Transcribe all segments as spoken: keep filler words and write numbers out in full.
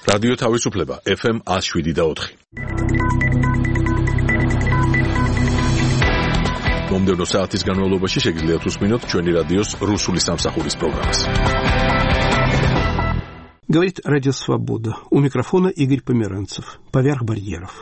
რადიო თავისუფლება ეფ ემ one oh seven და four. მომდევნო საათის განმავლობაში შეგიძლიათ უსმინოთ ჩვენი რადიოს რუსული სამსახურის პროგრამას. Говорит Радио Свобода. У микрофона Игорь Померанцев. Поверх барьеров.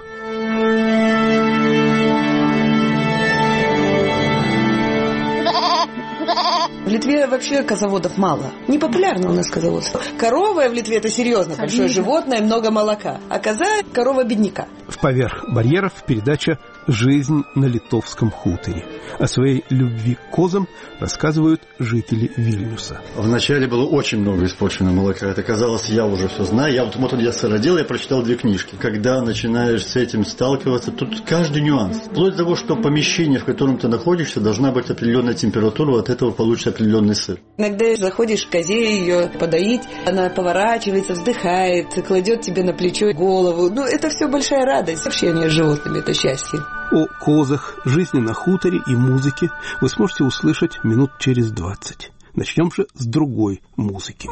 В Литве вообще козаводов мало. Не популярно у нас козоводство. Корова в Литве это серьезно большое животное, много молока. А коза – корова бедняка. В «Поверх барьеров» передача «Жизнь на литовском хуторе». О своей любви к козам рассказывают жители Вильнюса. Вначале было очень много испорченного молока. Это казалось, я уже все знаю. Я вот, вот я сородил, я прочитал две книжки. Когда начинаешь с этим сталкиваться, тут каждый нюанс. Вплоть до того, что помещение, в котором ты находишься, должна быть определенная температура, от этого получится определенный сыр. Иногда заходишь к козе ее подоить, она поворачивается, вздыхает, кладет тебе на плечо голову. Ну, это все большая радость. Общение с животными – это счастье. О козах, жизни на хуторе и музыке вы сможете услышать минут через двадцать. Начнем же с другой музыки.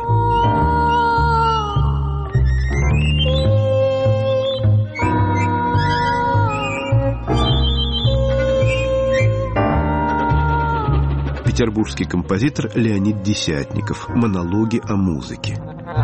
Петербургский композитор Леонид Десятников. Монологи о музыке.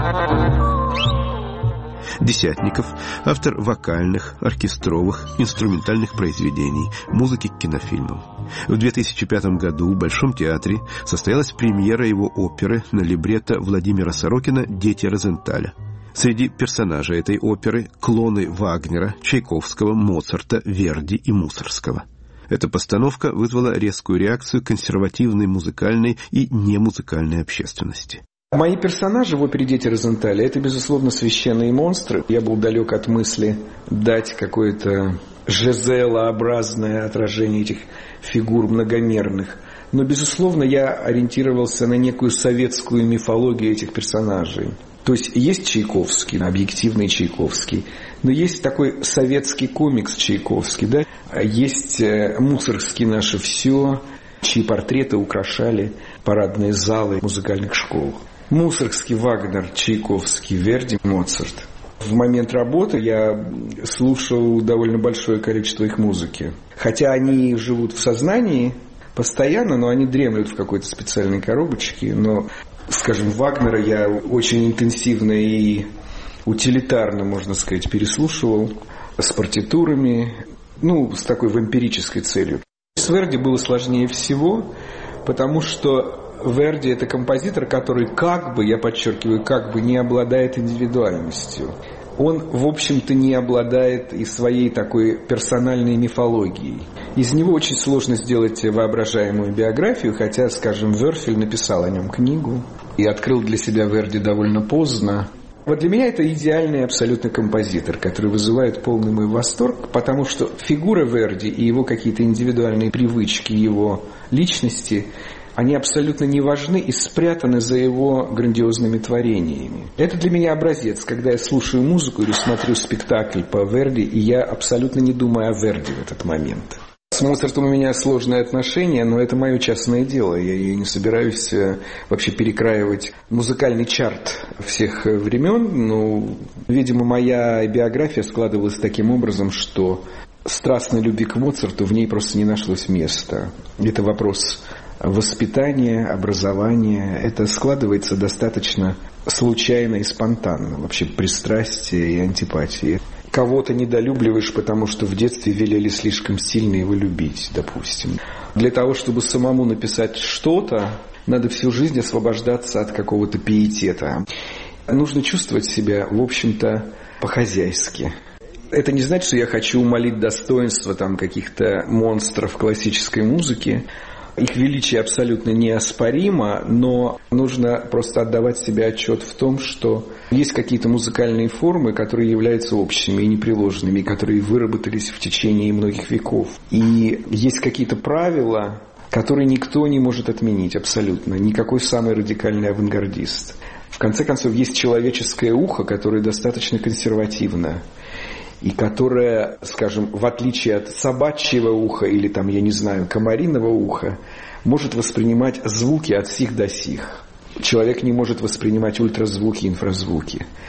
Десятников – автор вокальных, оркестровых, инструментальных произведений, музыки к кинофильмам. В две тысячи пятом году в Большом театре состоялась премьера его оперы на либретто Владимира Сорокина «Дети Розенталя». Среди персонажей этой оперы – клоны Вагнера, Чайковского, Моцарта, Верди и Мусоргского. Эта постановка вызвала резкую реакцию консервативной музыкальной и немузыкальной общественности. Мои персонажи в опере «Дети Розенталя» – это, безусловно, священные монстры. Я был далек от мысли дать какое-то жизелообразное отражение этих фигур многомерных. Но, безусловно, я ориентировался на некую советскую мифологию этих персонажей. То есть есть Чайковский, объективный Чайковский, но есть такой советский комикс Чайковский, да? Есть Мусоргский «Наше все», чьи портреты украшали парадные залы музыкальных школ. Мусоргский, Вагнер, Чайковский, Верди, Моцарт. В момент работы я слушал довольно большое количество их музыки. Хотя они живут в сознании постоянно, но они дремлют в какой-то специальной коробочке. Но, скажем, Вагнера я очень интенсивно и утилитарно, можно сказать, переслушивал с партитурами, ну, с такой вампирической целью. С Верди было сложнее всего, потому что Верди – это композитор, который как бы, я подчеркиваю, как бы не обладает индивидуальностью. Он, в общем-то, не обладает и своей такой персональной мифологией. Из него очень сложно сделать воображаемую биографию, хотя, скажем, Вёрфель написал о нем книгу и открыл для себя Верди довольно поздно. Вот для меня это идеальный абсолютно композитор, который вызывает полный мой восторг, потому что фигура Верди и его какие-то индивидуальные привычки, его личности – они абсолютно не важны и спрятаны за его грандиозными творениями. Это для меня образец, когда я слушаю музыку или смотрю спектакль по Верди, и я абсолютно не думаю о Верди в этот момент. С Моцартом у меня сложные отношения, но это мое частное дело. Я, я не собираюсь вообще перекраивать музыкальный чарт всех времен. Но, видимо, моя биография складывалась таким образом, что страстной любви к Моцарту в ней просто не нашлось места. Это вопрос воспитание, образование, это складывается достаточно случайно и спонтанно. Вообще пристрастие и антипатия. Кого-то недолюбливаешь, потому что в детстве велели слишком сильно его любить, допустим. Для того, чтобы самому написать что-то, надо всю жизнь освобождаться от какого-то пиетета. Нужно чувствовать себя, в общем-то, по-хозяйски. Это не значит, что я хочу умалить достоинство там, каких-то монстров классической музыки. Их величие абсолютно неоспоримо, но нужно просто отдавать себе отчет в том, что есть какие-то музыкальные формы, которые являются общими и непреложными, которые выработались в течение многих веков. И есть какие-то правила, которые никто не может отменить абсолютно, никакой самый радикальный авангардист. В конце концов, есть человеческое ухо, которое достаточно консервативно. И которая, скажем, в отличие от собачьего уха или, там, я не знаю, комариного уха, может воспринимать звуки от сих до сих. Человек не может воспринимать ультразвуки, инфразвуки.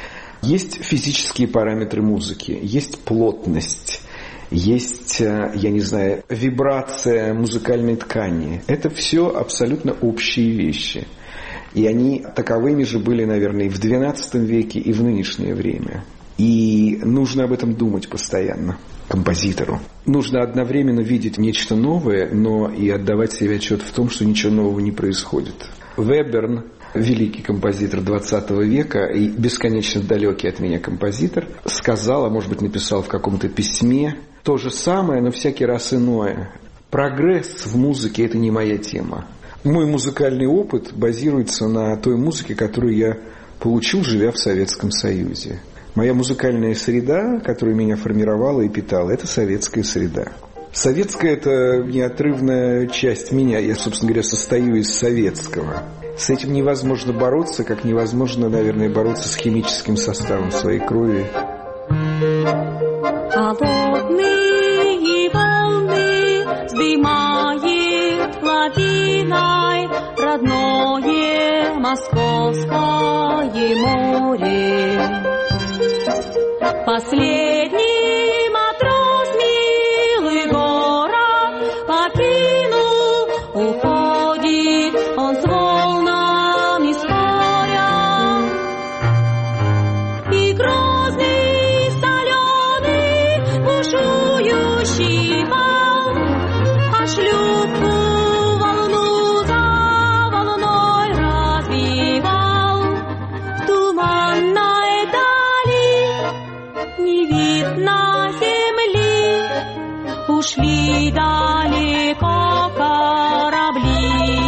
Есть физические параметры музыки, есть плотность, есть, я не знаю, вибрация музыкальной ткани. Это все абсолютно общие вещи. И они таковыми же были, наверное, и в двенадцатом веке, и в нынешнее время. И нужно об этом думать постоянно композитору. Нужно одновременно видеть нечто новое, но и отдавать себе отчет в том, что ничего нового не происходит. Веберн, великий композитор двадцатого века и бесконечно далекий от меня композитор, сказал, а может быть написал в каком-то письме, то же самое, но всякий раз иное. Прогресс в музыке – это не моя тема. Мой музыкальный опыт базируется на той музыке, которую я получил, живя в Советском Союзе. Моя музыкальная среда, которая меня формировала и питала, это советская среда. Советская – это неотрывная часть меня. Я, собственно говоря, состою из советского. С этим невозможно бороться, как невозможно, наверное, бороться с химическим составом своей крови. Холодные волны вздымает лавиной родное московское море. Последний матрос милый город покинул, уходит он с волнами споря. И грозный соленый бушующий вал, а шлюпку волну за волной разбивал. В туманной дали не видно земли, ушли далеко корабли.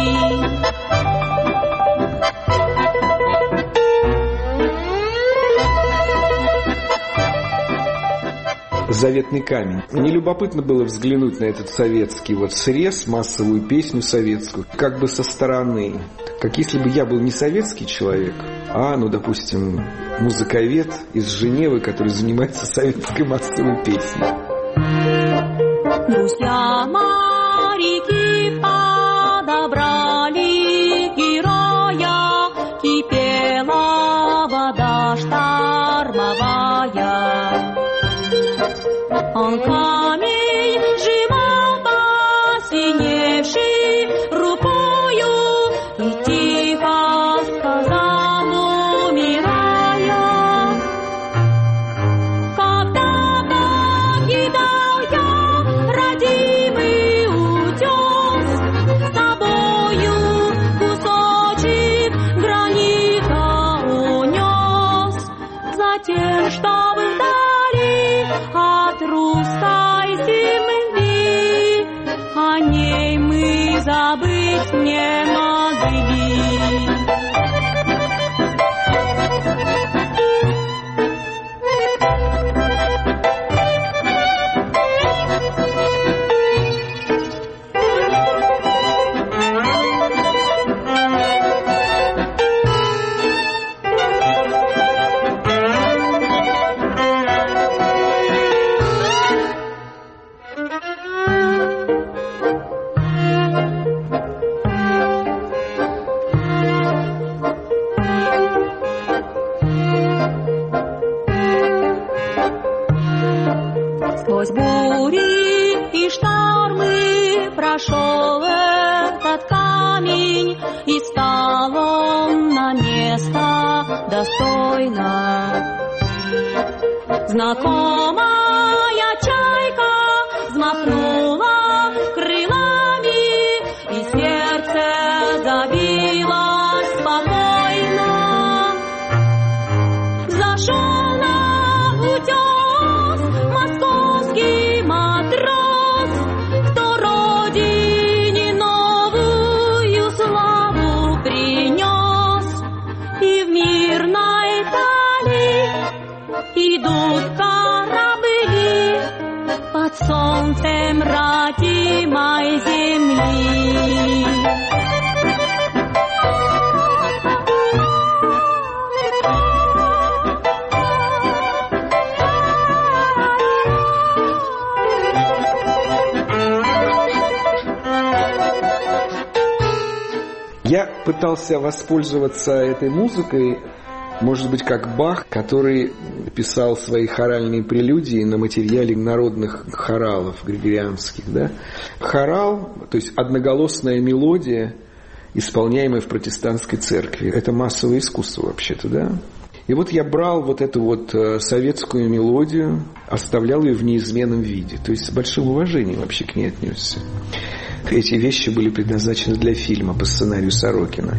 Заветный камень. Мне любопытно было взглянуть на этот советский вот срез, массовую песню советскую, как бы со стороны. Как если бы я был не советский человек, а, ну, допустим, музыковед из Женевы, который занимается советской массовой песней. Друзья моряки подобрали героя, кипела вода штормовая. Он камень сжимал посиневший рукою и тихо сказал, умирая: когда покидал я родимый утес, с собою кусочек гранита унес, затем, чтобы вдали от русской земли о ней мы забыть не могли. Сквозь бури и штормы прошел этот камень, и стал он на место достойно. Знакомая чайка взмахнула крылами, и сердце забилось спокойно. Зашел на утес московский матрос, кто родине новую славу принес. И в мирной дали идут корабли под солнцем родимой земли. Я пытался воспользоваться этой музыкой Может быть, как Бах, который писал свои хоральные прелюдии на материале народных хоралов григорианских. Да? Хорал, то есть одноголосная мелодия, исполняемая в протестантской церкви. Это массовое искусство вообще-то, да? И вот я брал вот эту вот советскую мелодию, оставлял ее в неизменном виде. То есть с большим уважением вообще к ней отнесся. Эти вещи были предназначены для фильма по сценарию Сорокина.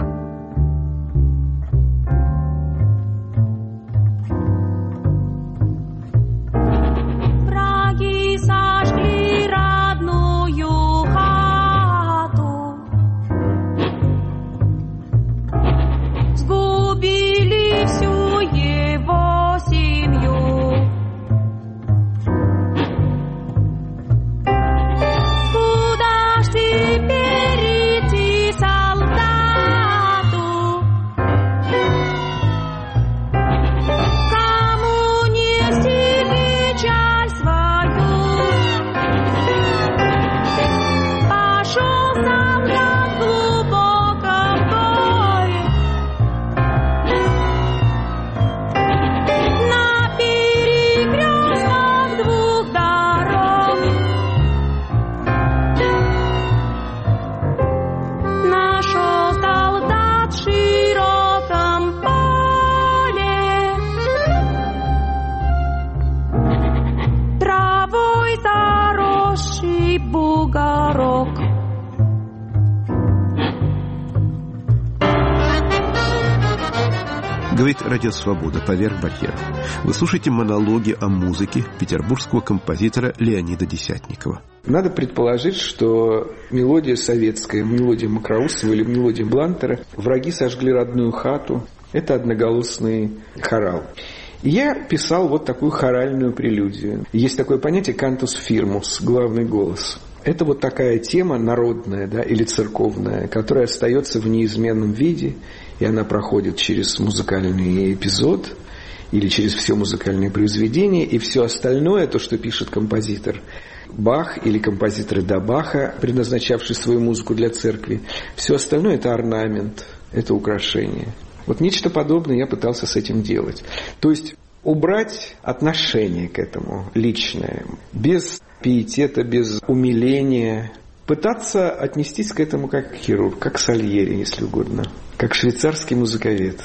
Говорит «Радио Свобода», поверх барьеров. Вы слушаете монологи о музыке петербургского композитора Леонида Десятникова. Надо предположить, что мелодия советская, мелодия Мокроусова или мелодия Блантера «Враги сожгли родную хату» – это одноголосный хорал. И я писал вот такую хоральную прелюдию. Есть такое понятие «кантус фирмус» – главный голос. Это вот такая тема народная, да, или церковная, которая остается в неизменном виде, и она проходит через музыкальный эпизод или через все музыкальные произведения, и все остальное, то, что пишет композитор Бах или композиторы до Баха, предназначавшие свою музыку для церкви, все остальное – это орнамент, это украшение. Вот нечто подобное я пытался с этим делать. То есть убрать отношение к этому личное, без пиетета, без умиления, пытаться отнестись к этому как хирург, как Сальери, если угодно, как швейцарский музыковед.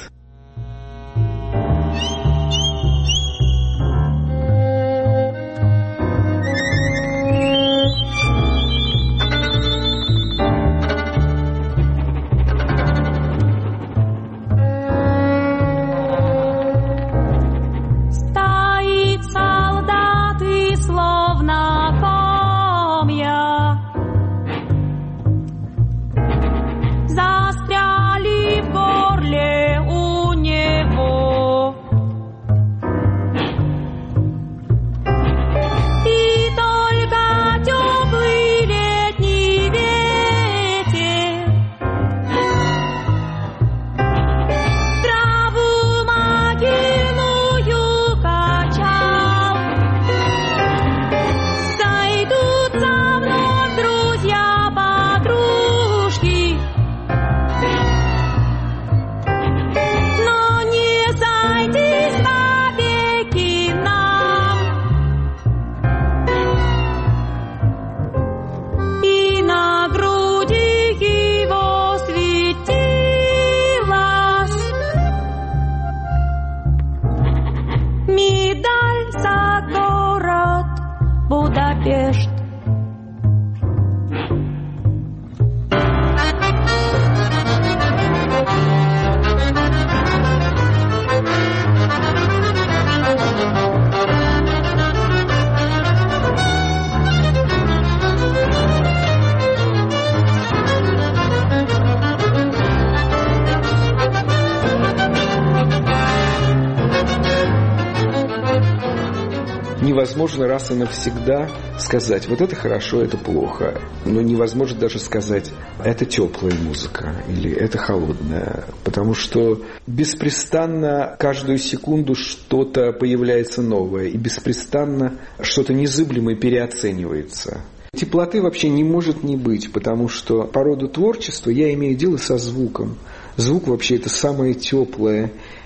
Невозможно раз и навсегда сказать, вот это хорошо, это плохо. Но невозможно даже сказать, это теплая музыка или это холодная. Потому что беспрестанно каждую секунду что-то появляется новое. И беспрестанно что-то незыблемое переоценивается. Теплоты вообще не может не быть, потому что по роду творчества я имею дело со звуком. Звук вообще это самое теплое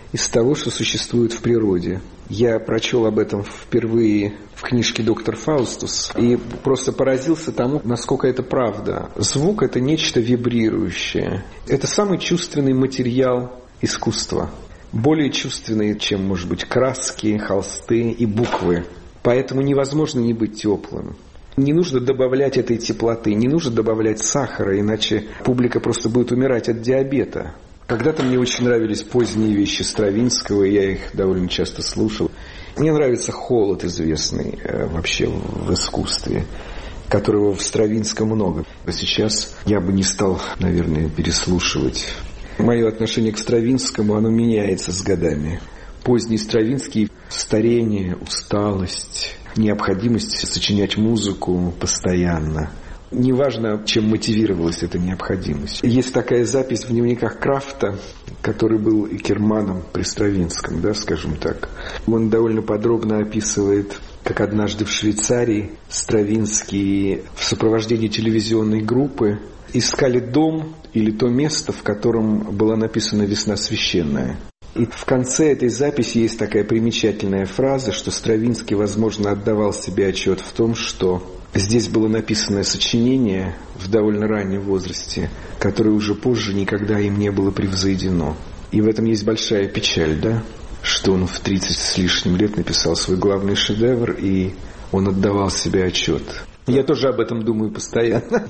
из того, что существует в природе. Я прочел об этом впервые в книжке «Доктор Фаустус» и просто поразился тому, насколько это правда. Звук – это нечто вибрирующее. Это самый чувственный материал искусства. Более чувственный, чем, может быть, краски, холсты и буквы. Поэтому невозможно не быть теплым. Не нужно добавлять этой теплоты, не нужно добавлять сахара, иначе публика просто будет умирать от диабета. Когда-то мне очень нравились поздние вещи Стравинского, и я их довольно часто слушал. Мне нравится холод известный э, вообще в искусстве, которого в Стравинском много. А сейчас я бы не стал, наверное, переслушивать. Мое отношение к Стравинскому, оно меняется с годами. Поздний Стравинский – старение, усталость, необходимость сочинять музыку постоянно. Неважно, чем мотивировалась эта необходимость. Есть такая запись в дневниках Крафта, который был и Керманом при Стравинском, да, скажем так. Он довольно подробно описывает, как однажды в Швейцарии Стравинский в сопровождении телевизионной группы искали дом или то место, в котором была написана «Весна священная». И в конце этой записи есть такая примечательная фраза, что Стравинский, возможно, отдавал себе отчет в том, что здесь было написанное сочинение в довольно раннем возрасте, которое уже позже никогда им не было превзойдено. И в этом есть большая печаль, да, что он в тридцать с лишним лет написал свой главный шедевр, и он отдавал себе отчет. Я тоже об этом думаю постоянно.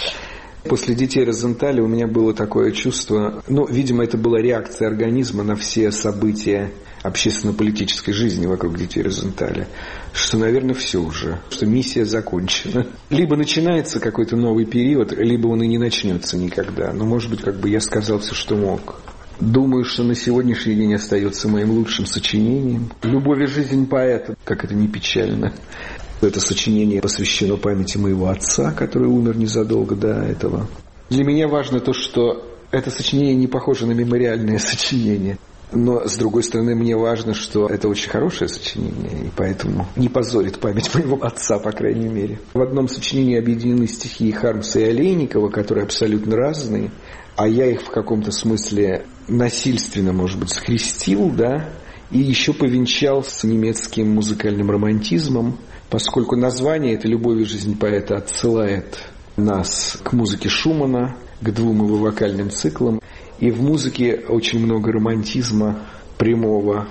После «Детей Розенталя» у меня было такое чувство, ну, видимо, это была реакция организма на все события общественно-политической жизни вокруг «Детей Розенталя», что, наверное, все уже, что миссия закончена. Либо начинается какой-то новый период, либо он и не начнется никогда. Но, может быть, как бы я сказал все, что мог. Думаю, что на сегодняшний день остается моим лучшим сочинением. «Любовь и жизнь поэта», как это ни печально. Это сочинение посвящено памяти моего отца, который умер незадолго до этого. Для меня важно то, что это сочинение не похоже на мемориальное сочинение. Но, с другой стороны, мне важно, что это очень хорошее сочинение, и поэтому не позорит память моего отца, по крайней мере. В одном сочинении объединены стихи Хармса и Олейникова, которые абсолютно разные, а я их в каком-то смысле насильственно, может быть, скрестил, да, и еще повенчал с немецким музыкальным романтизмом, поскольку название «Это любовь и жизнь поэта» отсылает нас к музыке Шумана, к двум его вокальным циклам. И в музыке очень много романтизма прямого.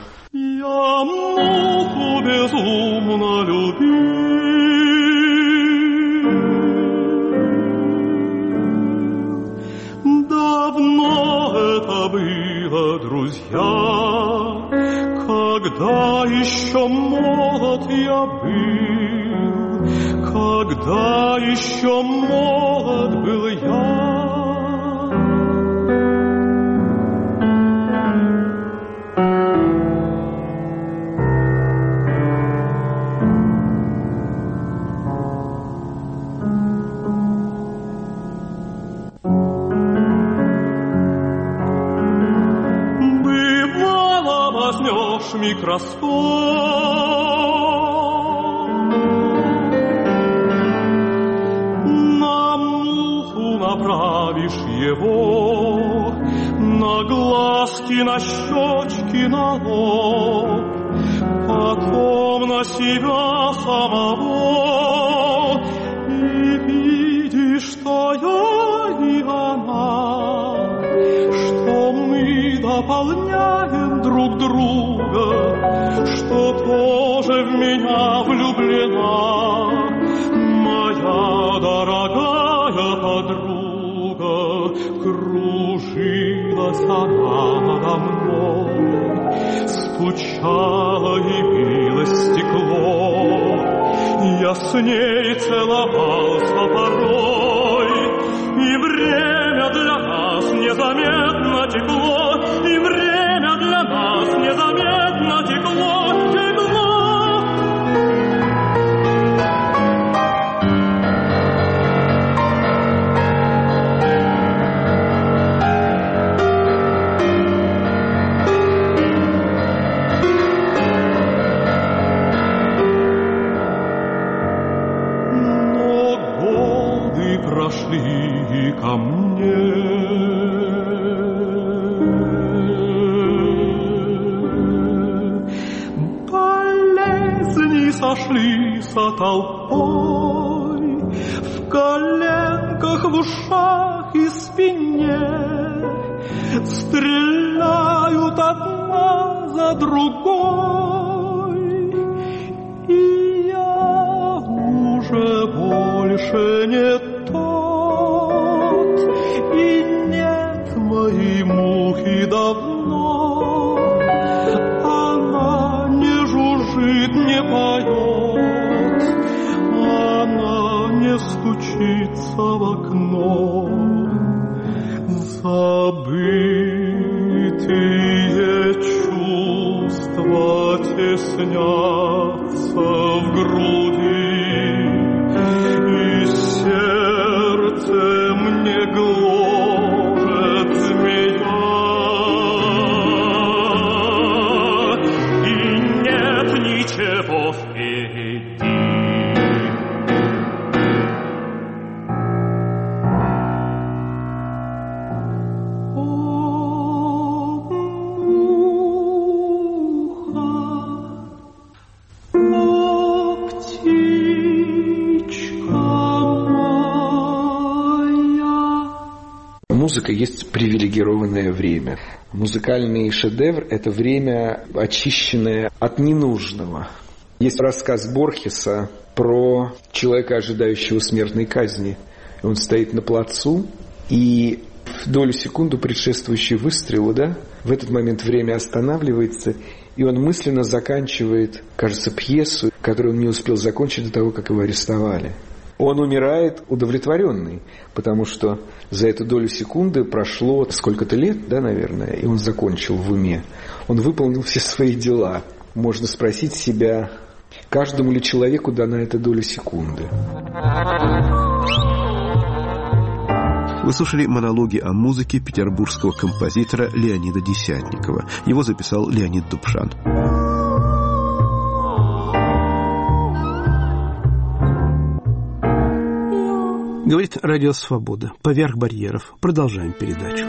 Я муху безумно любил, давно это было, друзья, когда еще молод я был, когда еще молод был я. Микроскоп на муху направишь его, на глазки, на щечки, на лоб, потом на себя самого, и видишь, что я и она, что мы дополняем друг друга, что тоже в меня влюблена моя дорогая подруга. Кружилась она надо мной, стучала и билось стекло. Я с ней целовался порой, и время для нас незаметно текло, и время для нас незаметно текло, текло. Но годы прошли ко мне, льются толпой, в коленках, в ушах и спине стреляют одна за другой, и я уже больше не тот, и нет моей мухи давно. Она не жужжит, не поет, она не стучится в окно. Забытые чувства теснятся в груди, и сердце мне гложет змея, и нет ничего впереди. Музыка есть привилегированное время. Музыкальный шедевр – это время, очищенное от ненужного. Есть рассказ Борхеса про человека, ожидающего смертной казни. Он стоит на плацу, и в долю секунды, предшествующей выстрелу, да, в этот момент время останавливается, и он мысленно заканчивает, кажется, пьесу, которую он не успел закончить до того, как его арестовали. Он умирает удовлетворенный, потому что за эту долю секунды прошло сколько-то лет, да, наверное, и он закончил в уме. Он выполнил все свои дела. Можно спросить себя, каждому ли человеку дана эта доля секунды. Вы слушали монологи о музыке петербургского композитора Леонида Десятникова. Его записал Леонид Дубшан. Говорит Радио Свобода. Поверх барьеров. Продолжаем передачу.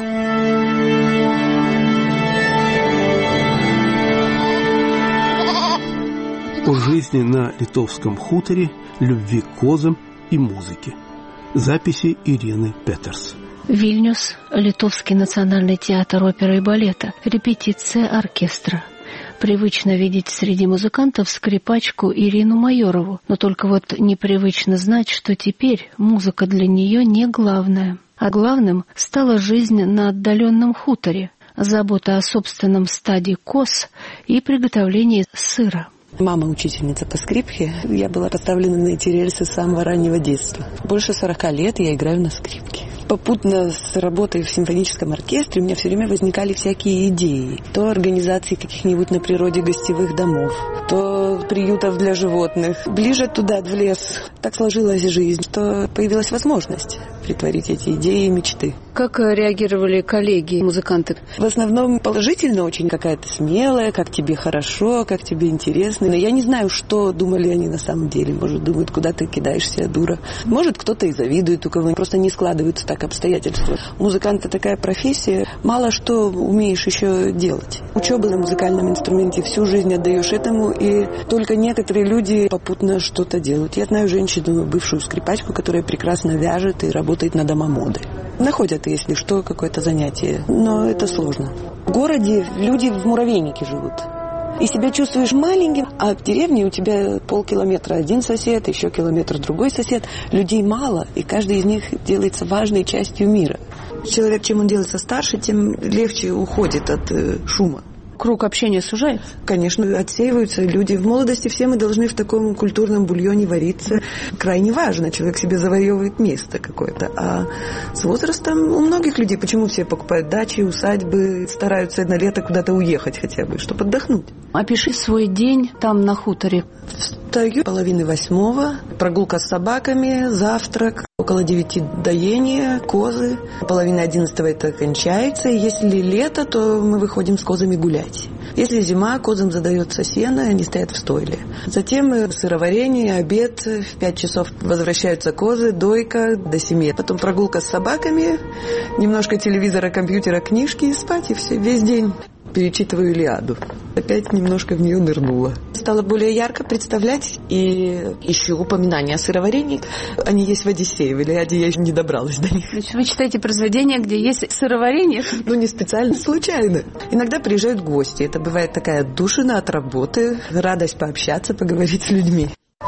О жизни на литовском хуторе, любви к козам и музыке. Записи Ирины Петерс. Вильнюс, Литовский национальный театр оперы и балета. Репетиция оркестра. Привычно видеть среди музыкантов скрипачку Ирину Майорову, но только вот непривычно знать, что теперь музыка для нее не главная. А главным стала жизнь на отдаленном хуторе, забота о собственном стаде коз и приготовление сыра. Мама учительница по скрипке. Я была поставлена на эти рельсы с самого раннего детства. Больше сорока лет я играю на скрипке. Попутно с работой в симфоническом оркестре у меня все время возникали всякие идеи. То организации каких-нибудь на природе гостевых домов, то приютов для животных. Ближе туда, в лес. Так сложилась жизнь, что появилась возможность притворить эти идеи и мечты. Как реагировали коллеги, музыканты? В основном положительно очень, какая-то смелая, как тебе хорошо, как тебе интересно. Но я не знаю, что думали они на самом деле. Может, думают, куда ты кидаешься, дура. Может, кто-то и завидует, у кого просто не складываются так обстоятельства. Музыкант — это такая профессия, мало что умеешь еще делать. Учеба на музыкальном инструменте, всю жизнь отдаешь этому, и только некоторые люди попутно что-то делают. Я знаю женщину, бывшую скрипачку, которая прекрасно вяжет и работает на дома моды. Находят, если что, какое-то занятие, но это сложно. В городе люди в муравейнике живут. И себя чувствуешь маленьким, а в деревне у тебя полкилометра один сосед, еще километр другой сосед. Людей мало, и каждый из них делается важной частью мира. Человек, чем он делается старше, тем легче уходит от э, шума. Круг общения сужается? Конечно, отсеиваются люди. В молодости все мы должны в таком культурном бульоне вариться. Крайне важно, человек себе завоевывает место какое-то. А с возрастом у многих людей, почему все покупают дачи, усадьбы, стараются на лето куда-то уехать хотя бы, чтобы отдохнуть. Опиши свой день там на хуторе. Встаю половины восьмого, прогулка с собаками, завтрак, около девяти доение, козы. Половина одиннадцатого это кончается. И если лето, то мы выходим с козами гулять. Если зима, козам задается сено, они стоят в стойле. Затем сыроварение, обед, в пять часов возвращаются козы, дойка до семи. Потом прогулка с собаками, немножко телевизора, компьютера, книжки и спать, и все, весь день перечитываю «Илиаду». Опять немножко в нее нырнула. стало более ярко представлять. И еще упоминания о сыроварении. Они есть в Одиссее. В Илиаде я еще не добралась до них. Значит, вы читаете произведения, где есть сыроварение? Ну, не специально, случайно. Иногда приезжают гости. Это бывает такая отдушина от работы, радость пообщаться, поговорить с людьми.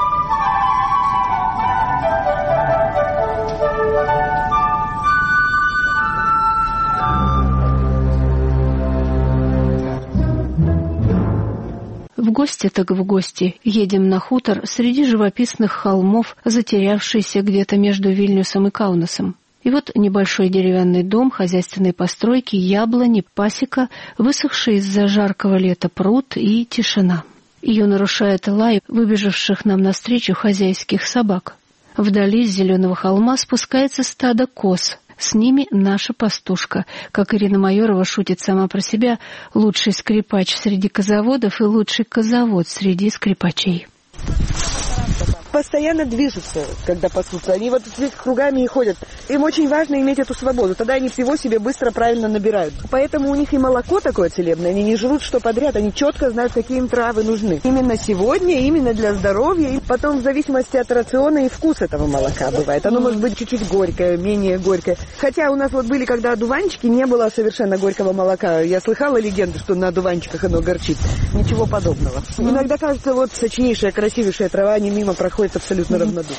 В гости так в гости. Едем на хутор среди живописных холмов, затерявшийся где-то между Вильнюсом и Каунасом. И вот небольшой деревянный дом, хозяйственные постройки, яблони, пасека, высохший из-за жаркого лета пруд и тишина. Ее нарушает лай выбежавших нам навстречу хозяйских собак. Вдали с зеленого холма спускается стадо коз. С ними наша пастушка. Как Ирина Майорова шутит сама про себя, лучший скрипач среди козоводов и лучший козовод среди скрипачей. Постоянно движутся, когда пасутся. Они вот здесь кругами и ходят. Им очень важно иметь эту свободу. Тогда они всего себе быстро, правильно набирают. Поэтому у них и молоко такое целебное. Они не жрут что подряд. Они четко знают, какие им травы нужны. Именно сегодня, именно для здоровья. И потом в зависимости от рациона и вкус этого молока бывает. Оно может быть чуть-чуть горькое, менее горькое. Хотя у нас вот были, когда одуванчики, не было совершенно горького молока. Я слыхала легенду, что на одуванчиках оно горчит. Ничего подобного. Иногда кажется, вот сочнейшая, красивейшая трава, они мимо проходят абсолютно равнодушно.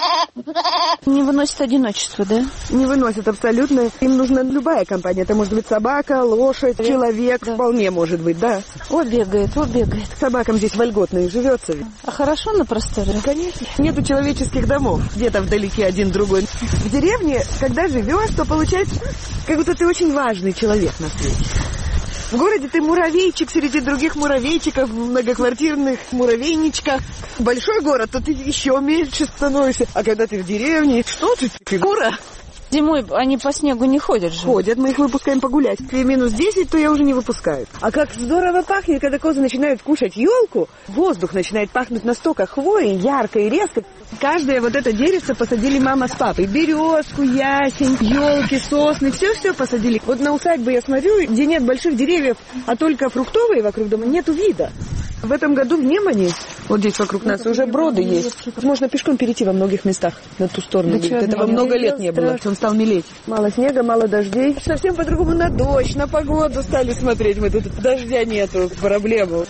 Не выносят одиночество, да? Не выносят абсолютно. Им нужна любая компания. Это может быть собака, лошадь, человек, человек да. Вполне может быть, да. О, бегает, о, бегает. Собакам здесь вольготно и живется. А хорошо на просторе? Конечно. Нету человеческих домов. Где-то вдалеке один другой. В деревне, когда живешь, то получается, как будто ты очень важный человек на свете. В городе ты муравейчик среди других муравейчиков, в многоквартирных муравейничках. Большой город, то ты еще меньше становишься. А когда ты в деревне, что ты, фигура? Зимой они по снегу не ходят же? Ходят, мы их выпускаем погулять. Если минус десять, то я уже не выпускаю. А как здорово пахнет, когда козы начинают кушать елку, воздух начинает пахнуть настолько хвоей, ярко и резко. Каждое вот это деревце посадили мама с папой. Березку, ясень, елки, сосны, все-все посадили. Вот на усадьбе я смотрю, где нет больших деревьев, а только фруктовые вокруг дома, нету вида. В этом году в Немане, вот здесь вокруг нас, уже броды есть. Можно пешком перейти во многих местах на ту сторону. Да этого много лет не было. Он стал мелеть. Мало снега, мало дождей. Совсем по-другому на дождь, на погоду стали смотреть. Мы тут дождя нету, проблему.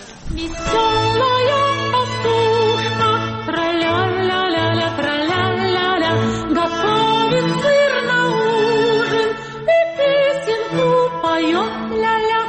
Веселая пастушка, тра-ля-ля-ля-ля, тра-ля-ля-ля, готовит сыр на ужин и песенку поет, ля-ля,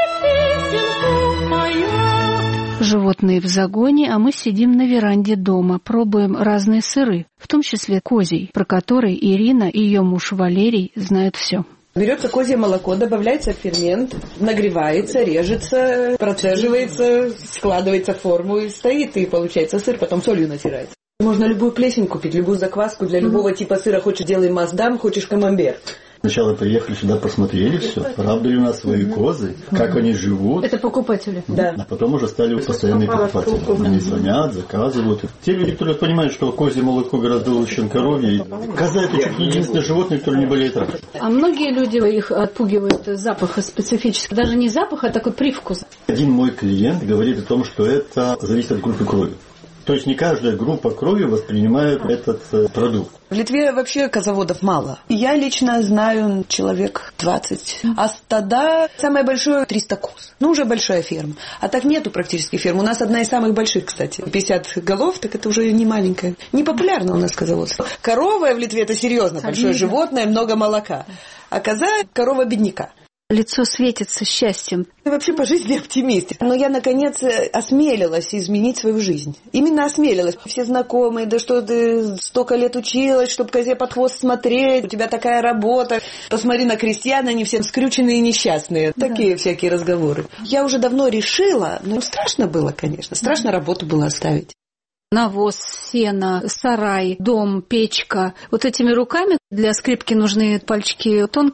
и песенку поет. Животные в загоне, а мы сидим на веранде дома, пробуем разные сыры, в том числе козий, про который Ирина и ее муж Валерий знают все. Берется козье молоко, добавляется фермент, нагревается, режется, процеживается, складывается в форму и стоит, и получается сыр, потом солью натирается. Можно любую плесень купить, любую закваску для любого mm-hmm. типа сыра. Хочешь делай маасдам, хочешь камамбер. Сначала приехали сюда, посмотрели все, правда ли у нас свои козы, как они живут. Это покупатели? Да. А потом уже стали постоянные покупатели. Они звонят, заказывают. Те люди, которые понимают, что козье молоко гораздо лучше, чем коровье. Коза – это чуть не единственное животное, которое не болеет раком. А многие люди их отпугивают запаха специфический. Даже не запах, а такой привкус. Один мой клиент говорит о том, что это зависит от группы крови. То есть не каждая группа крови воспринимает этот э, продукт. В Литве вообще козоводов мало. Я лично знаю человек двадцать. А стада самое большое триста коз. Ну, уже большая ферма. А так нету практически ферм. У нас одна из самых больших, кстати. пятьдесят голов, так это уже не маленькая. Не популярно у нас козоводство. Корова в Литве это серьезно большое животное, много молока. А коза – корова бедняка. Лицо светится счастьем. Я вообще по жизни оптимист. Но я, наконец, осмелилась изменить свою жизнь. Именно осмелилась. Все знакомые, да что ты столько лет училась, чтобы козе под хвост смотреть. У тебя такая работа. Посмотри на крестьян, они все скрюченные и несчастные. Да. Такие всякие разговоры. Я уже давно решила, но страшно было, конечно. Страшно работу было оставить. Навоз, сено, сарай, дом, печка. Вот этими руками для скрипки нужны пальчики тонкие.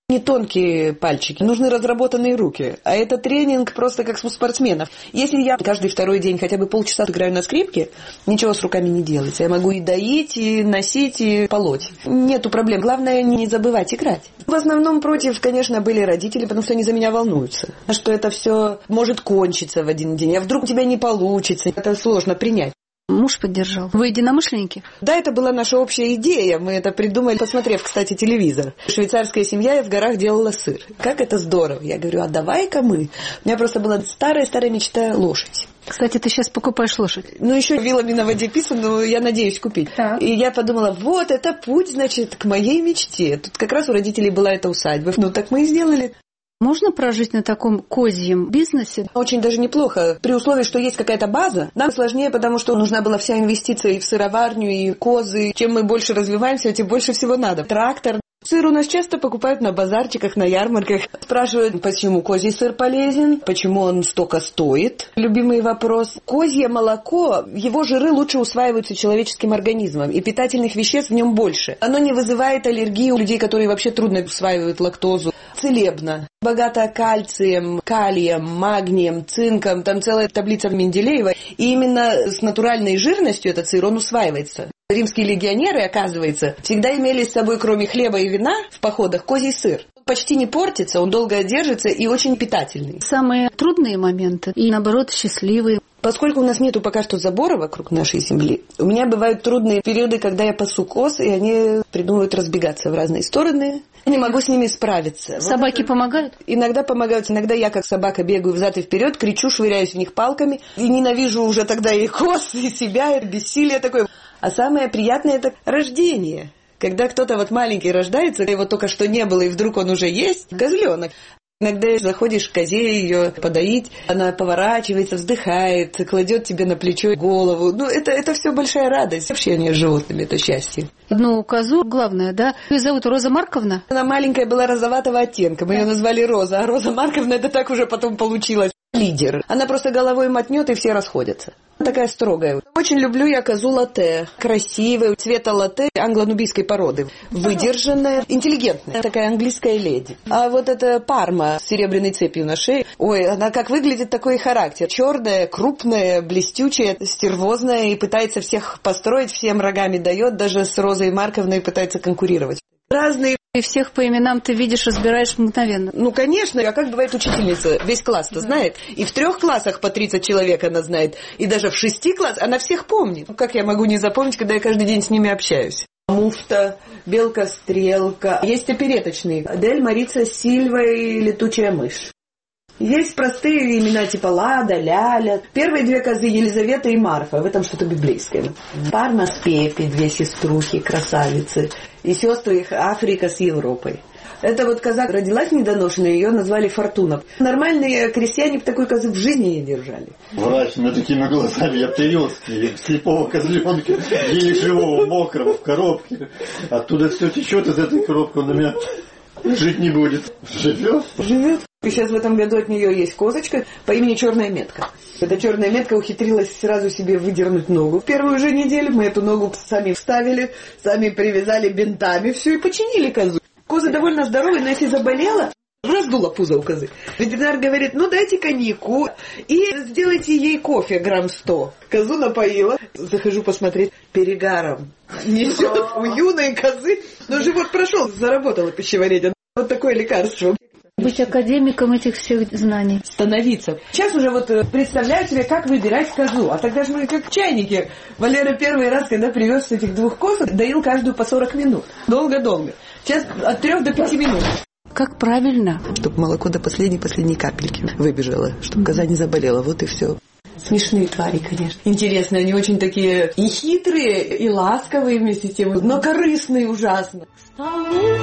Не тонкие пальчики, нужны разработанные руки. А это тренинг просто как у спортсменов. Если я каждый второй день хотя бы полчаса играю на скрипке, ничего с руками не делается. Я могу и доить, и носить, и полоть. Нету проблем. Главное не забывать играть. В основном против, конечно, были родители, потому что они за меня волнуются. Что это все может кончиться в один день. А вдруг у тебя не получится. Это сложно принять. Муж поддержал. Вы единомышленники? Да, это была наша общая идея. Мы это придумали, посмотрев, кстати, телевизор. Швейцарская семья в горах делала сыр. Как это здорово. Я говорю, а давай-ка мы. У меня просто была старая-старая мечта лошадь. Кстати, ты сейчас покупаешь лошадь. Ну, еще вилами на воде писано, но я надеюсь купить. Так. И я подумала, вот, это путь, значит, к моей мечте. Тут как раз у родителей была эта усадьба. Ну, так мы и сделали. Можно прожить на таком козьем бизнесе? Очень даже неплохо. При условии, что есть какая-то база. Нам сложнее, потому что нужна была вся инвестиция и в сыроварню, и козы. Чем мы больше развиваемся, тем больше всего надо. Трактор. Сыр у нас часто покупают на базарчиках, на ярмарках. Спрашивают, почему козий сыр полезен, почему он столько стоит. Любимый вопрос. Козье молоко, его жиры лучше усваиваются человеческим организмом, и питательных веществ в нем больше. Оно не вызывает аллергии у людей, которые вообще трудно усваивают лактозу. Целебно. Богато кальцием, калием, магнием, цинком. Там целая таблица Менделеева. И именно с натуральной жирностью этот сыр, он усваивается. Римские легионеры, оказывается, всегда имели с собой, кроме хлеба и вина, в походах козий сыр. Он почти не портится, он долго держится и очень питательный. Самые трудные моменты и, наоборот, счастливые. Поскольку у нас нету пока что забора вокруг нашей земли, у меня бывают трудные периоды, когда я пасу коз, и они придумывают разбегаться в разные стороны. Я не могу с ними справиться. Собаки вот помогают? Иногда помогают. Иногда я, как собака, бегаю взад и вперед, кричу, швыряюсь в них палками. И ненавижу уже тогда и коз, и себя, и бессилие такое. А самое приятное – это рождение. Когда кто-то вот маленький рождается, его только что не было, и вдруг он уже есть, козленок. Иногда заходишь к козе ее подоить, она поворачивается, вздыхает, кладет тебе на плечо голову. Ну, это, это все большая радость. Общение с животными – это счастье. Ну, козу главное, да? Ее зовут Роза Марковна? Она маленькая была розоватого оттенка, мы ее назвали Роза, а Роза Марковна – это так уже потом получилось. Лидер. Она просто головой мотнет, и все расходятся. Такая строгая. Очень люблю я козу латте. Красивая, цвета латте англо-нубийской породы. Выдержанная, интеллигентная. Такая английская леди. А вот эта парма с серебряной цепью на шее. Ой, она как выглядит, такой характер. Черная, крупная, блестючая, стервозная. И пытается всех построить, всем рогами дает. Даже с Розой Марковной пытается конкурировать. Разные. И всех по именам ты видишь, разбираешь мгновенно. Ну, конечно. А как бывает учительница? Весь класс-то знает. И в трех классах по тридцать человек она знает. И даже в шести классах она всех помнит. Как я могу не запомнить, когда я каждый день с ними общаюсь? Муфта, Белка-стрелка. Есть опереточные. Адель, Марица, Сильва и Летучая мышь. Есть простые имена типа Лада, Ляля. Первые две козы Елизавета и Марфа. В этом что-то библейское. Парма с Пепи, две сеструхи, красавицы. И сестры их Африка с Европой. Это вот коза родилась недоношенная, ее назвали Фортуна. Нормальные крестьяне такой козы в жизни не держали. Мрачными такими глазами я привез слепого козленка, еле живого, мокрого, в коробке. Оттуда все течет из этой коробки, он на меня жить не будет. Живет? Живет. И сейчас в этом году от нее есть козочка по имени Черная метка. Эта черная метка ухитрилась сразу себе выдернуть ногу. В первую же неделю мы эту ногу сами вставили, сами привязали бинтами, все и починили козу. Коза довольно здоровая, но если заболела, раздула пузо у козы. Ветеринар говорит, ну дайте коньяку и сделайте ей кофе грамм сто. Козу напоила. Захожу посмотреть, перегаром несет у юной козы. Но живот прошел, заработала пищеварение. Вот такое лекарство. Быть академиком этих всех знаний. Становиться. Сейчас уже вот представляю себе, как выбирать козу. А тогда же мы как чайники. Валера первый раз, когда привез этих двух коз, доил каждую по сорок минут. Долго-долго. Сейчас от трех до пяти минут. Как правильно? Чтобы молоко до последней-последней капельки выбежало. Чтобы коза не заболела. Вот и все. Смешные твари, конечно. Интересные. Они очень такие и хитрые, и ласковые вместе с тем. Но корыстные ужасно. К столу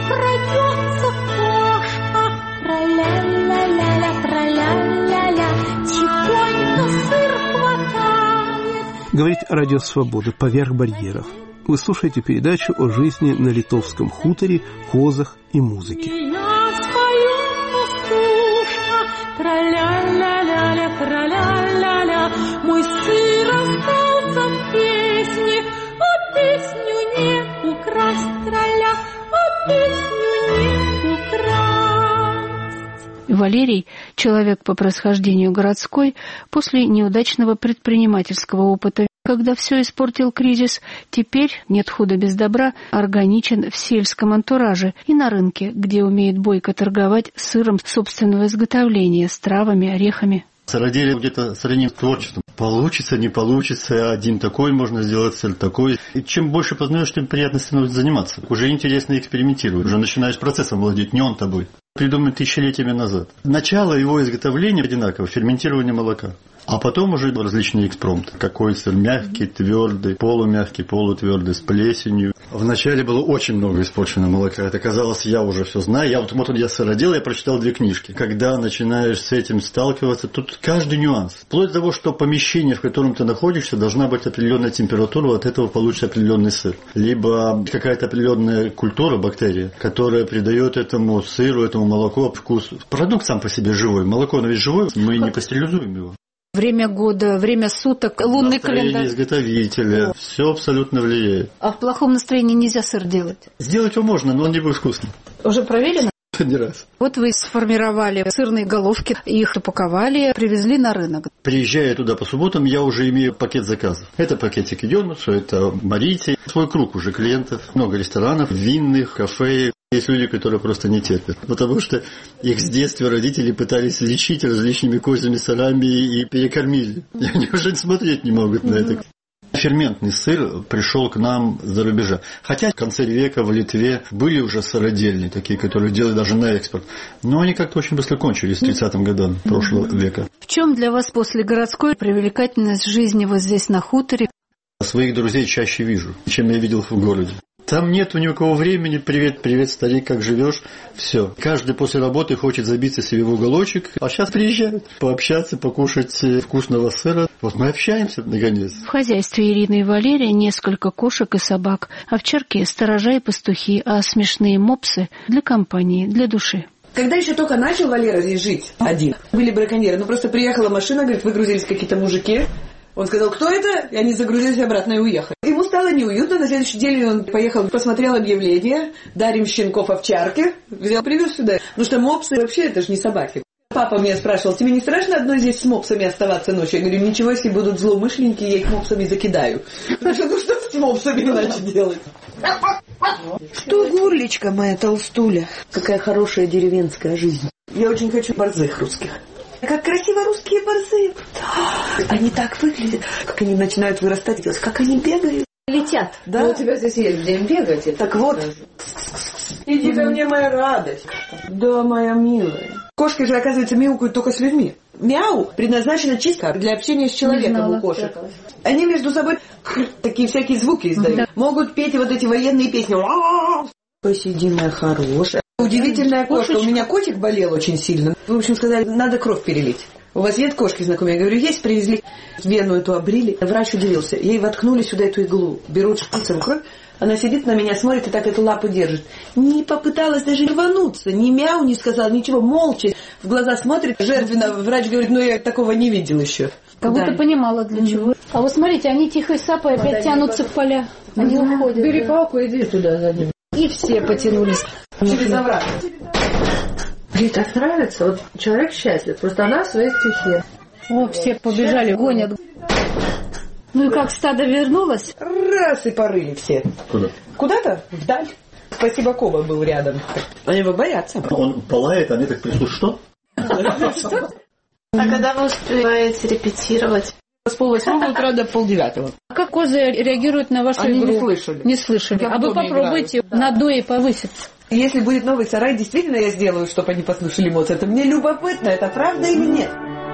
крадется кошка. Тра-ля-ля-ля-ля, тра-ля-ля-ля. Тихонько сыр хватает. Говорит Радио Свобода поверх барьеров. Вы слушаете передачу о жизни на литовском хуторе, козах и музыке. Я спою, но скучно. Тра-ля-ля-ля-ля, тра-ля-ля-ля. Мой сыр остался в песне, а песню не украсть. Тра-ля, а песню не украсть. Валерий, человек по происхождению городской, после неудачного предпринимательского опыта, когда все испортил кризис, теперь, нет худа без добра, органичен в сельском антураже и на рынке, где умеет бойко торговать сыром собственного изготовления, с травами, орехами. Сыроделие где-то сравним с творчеством. Получится, не получится, один такой можно сделать, сыр такой. И чем больше познаешь, тем приятно становится заниматься. Уже интересно экспериментировать, уже начинаешь процессом владеть, не он тобой. Придуман тысячелетиями назад. Начало его изготовления одинаково, ферментирование молока. А потом уже различные экспромты. Какой сыр мягкий, твердый, полумягкий, полутвердый, с плесенью. Вначале было очень много испорченного молока. Это казалось, я уже все знаю. Я вот, вот я сыродел, я прочитал две книжки. Когда начинаешь с этим сталкиваться, тут каждый нюанс. Вплоть до того, что помещение, в котором ты находишься, должна быть определенная температура, от этого получится определенный сыр. Либо какая-то определенная культура, бактерия, которая придает этому сыру, этому молоку вкус. Продукт сам по себе живой. Молоко, оно ведь живое, мы не пастеризуем его. Время года, время суток, лунный календарь. Изготовителя. О. Все абсолютно влияет. А в плохом настроении нельзя сыр делать? Сделать его можно, но он не будет вкусным. Уже проверено? Не раз. Вот вы сформировали сырные головки, их упаковали, привезли на рынок. Приезжая туда по субботам, я уже имею пакет заказов. Это пакетики Дёнуса, это Марити. Свой круг уже клиентов. Много ресторанов, винных, кафе. Есть люди, которые просто не терпят. Потому что их с детства родители пытались лечить различными козьими сырами и перекормили. И они уже смотреть не могут на это. Ферментный сыр пришел к нам с-за рубежа. Хотя в конце века в Литве были уже сыродельни, такие, которые делали даже на экспорт. Но они как-то очень быстро кончились в тридцатым годам прошлого века. В чем для вас после городской привлекательность жизни вот здесь на хуторе? Своих друзей чаще вижу, чем я видел в городе. Там нету ни у кого времени. Привет, привет, старик, как живешь? Все. Каждый после работы хочет забиться себе в уголочек. А сейчас приезжают пообщаться, покушать вкусного сыра. Вот мы общаемся, наконец. В хозяйстве Ирины и Валерия несколько кошек и собак. Овчарки, сторожа и пастухи, а смешные мопсы для компании, для души. Когда еще только начал Валера здесь жить один, были браконьеры. Ну просто приехала машина, говорит, выгрузились какие-то мужики. Он сказал, кто это? И они загрузились обратно и уехали. Ему стало неуютно. На следующий день он поехал, посмотрел объявление. Дарим щенков овчарки. Взял, привез сюда. Потому что мопсы вообще это же не собаки. Папа меня спрашивал, тебе не страшно одной здесь с мопсами оставаться ночью? Я говорю, ничего, если будут злоумышленники, я их мопсами закидаю. Ну что с мопсами иначе делать? Что, Гурлечка моя толстуля? Какая хорошая деревенская жизнь. Я очень хочу борзых русских. Как красиво русские борзы. Они так выглядят, как они начинают вырастать, как они бегают. Летят. Да. Ну, у тебя здесь есть где им бегать. Так вот. Иди ко мне, моя радость. Да, моя милая. Кошки же, оказывается, мяукают только с людьми. Мяу предназначено чисто для общения с человеком у кошек. Они между собой такие всякие звуки издают. Да. Могут петь вот эти военные песни. Посиди, моя хорошая. Удивительная кошка. У меня котик болел очень сильно. В общем, сказали, надо кровь перелить. У вас нет кошки знакомые? Я говорю, есть, привезли. Вену эту обрили. Врач удивился. Ей воткнули сюда эту иглу. Берут шприцем кровь. Она сидит на меня, смотрит и так эту лапу держит. Не попыталась даже рвануться. Ни мяу не сказала, ничего. Молча. В глаза смотрит. Жертвенно. Врач говорит, ну я такого не видел еще. Как будто да. Понимала, для чего. Mm-hmm. А вот смотрите, они тихой сапой опять вот тянутся в поля. Они mm-hmm. уходят. Бери да. палку, иди туда за ним. И все потянулись. Через овраг. Ей так нравится. Вот человек счастлив. Просто она в своей стихе. О, все побежали, гонят. Ну и как стадо вернулось? Раз и порыли все. Куда? Куда-то? Вдаль. Спасибо, Коба был рядом. Они его боятся. Он пылает, они так прислушают. Что? Что? А когда вы успеваете репетировать? С полвосьмого утра до полдевятого. А как козы реагируют на вашу Они игру? не слышали. Не слышали. А вы попробуйте на дое повыситься. Если будет новый сарай, действительно я сделаю, чтобы они послушали Моцарта. Мне любопытно, это правда или нет?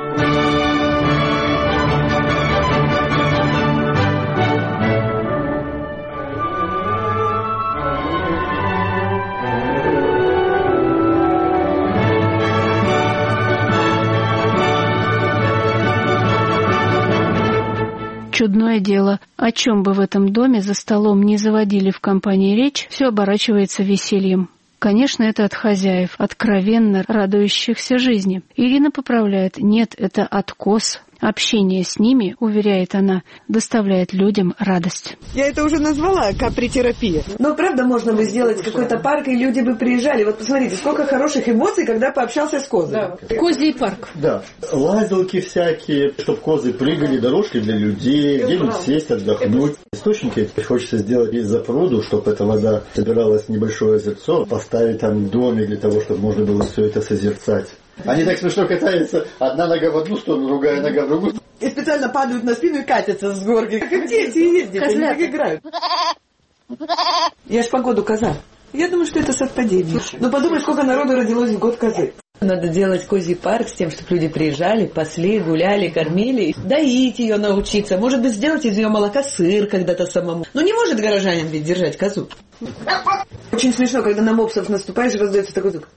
Чудное дело, о чем бы в этом доме за столом не заводили в компании речь, все оборачивается весельем. Конечно, это от хозяев, откровенно радующихся жизни. Ирина поправляет, нет, это от коз. Общение с ними, уверяет она, доставляет людям радость. Я это уже назвала капри-терапия. Но правда можно бы сделать какой-то парк, и люди бы приезжали. Вот посмотрите, сколько хороших эмоций, когда пообщался с козами. Да. Козий парк. Да. Лазилки всякие, чтобы козы прыгали, дорожки для людей, где-нибудь сесть, отдохнуть. Источники хочется сделать из запруду, чтобы эта вода собиралась в небольшое озерцо, поставить там домик для того, чтобы можно было все это созерцать. Они так смешно катаются, одна нога в одну сторону, другая нога в другую. И специально падают на спину и катятся с горки. Как дети ездят, они так играют. Я ж по году коза. Я думаю, что это совпадение. Но подумай, сколько народу родилось в год козы. Надо делать козий парк с тем, чтобы люди приезжали, пасли, гуляли, кормили. Доить ее научиться. Может быть, сделать из ее молока сыр когда-то самому. Ну, не может горожанин ведь держать козу. Очень смешно, когда на мопсов наступаешь, раздается такой звук.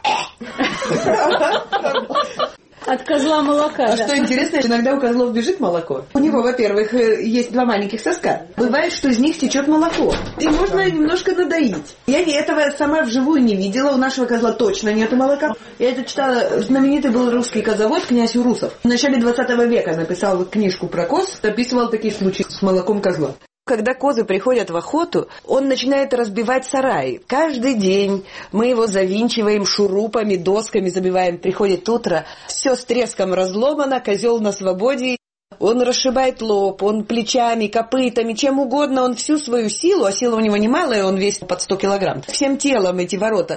От козла молока. А да. что интересно, иногда у козлов бежит молоко. У него, во-первых, есть два маленьких соска. Бывает, что из них течет молоко. И можно немножко надоить. Я этого сама вживую не видела. У нашего козла точно нету молока. Я это читала. Знаменитый был русский козовод князь Урусов. В начале двадцатого века написал книжку про коз. Описывал такие случаи с молоком козла. Когда козы приходят в охоту, он начинает разбивать сараи. Каждый день мы его завинчиваем шурупами, досками забиваем. Приходит утро, все с треском разломано, козел на свободе. Он расшибает лоб, он плечами, копытами, чем угодно. Он всю свою силу, а сила у него немалая, он весит под сто килограмм. Всем телом эти ворота.